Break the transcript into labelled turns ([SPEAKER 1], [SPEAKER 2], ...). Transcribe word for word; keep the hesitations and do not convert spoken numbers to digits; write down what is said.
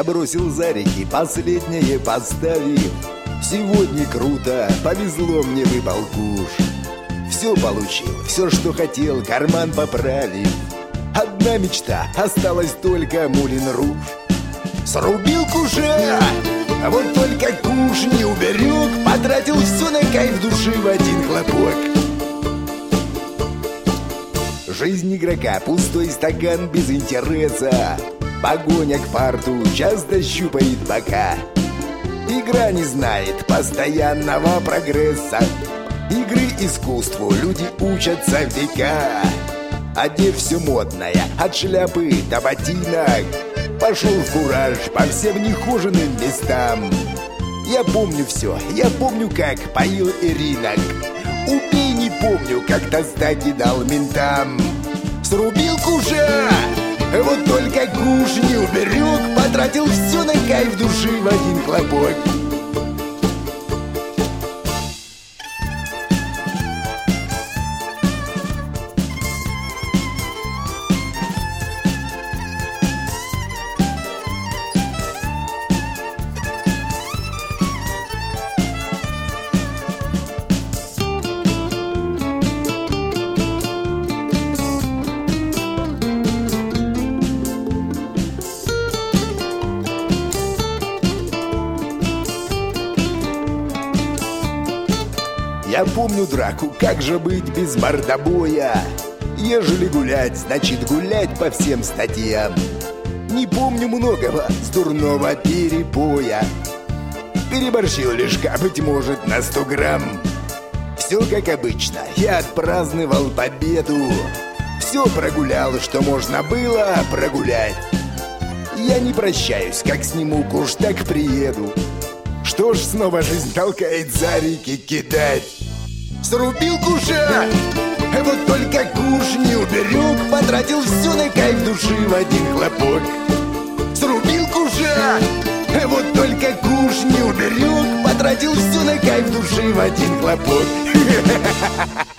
[SPEAKER 1] я бросил за реки, последнее поставив. Сегодня круто, повезло мне, выпал куш. Все получил, все, что хотел, карман поправив. Одна мечта, осталась только Мулин Руж. Срубил куша, а вот только куш не уберег. Потратил все на кайф души в один хлопок. Жизнь игрока, пустой стакан без интереса. Погоня к фарту часто щупает бока. Игра не знает постоянного прогресса. Игры искусству люди учатся века. Одев все модное, от шляпы до ботинок, пошел в кураж по всем нехоженным местам. Я помню все, я помню, как поил Иринок. Убей, не помню, как достать и дал ментам. Срубил куша, вот только куш не уберег. Потратил все на кайф души в один хлопок. Я помню драку, как же быть без мордобоя. Ежели гулять, значит гулять по всем статьям. Не помню многого с дурного перепоя. Переборщил лишка, быть может, на сто грамм. Все как обычно, я отпраздновал победу. Все прогулял, что можно было прогулять. Я не прощаюсь, как сниму куш, так приеду. Что ж, снова жизнь толкает за реки кидать. Срубил куша, вот только куш не уберег. Потратил все на кайф души в один хлопок. Срубил куша, вот только куш не уберег. Потратил все на кайф души в один хлопок.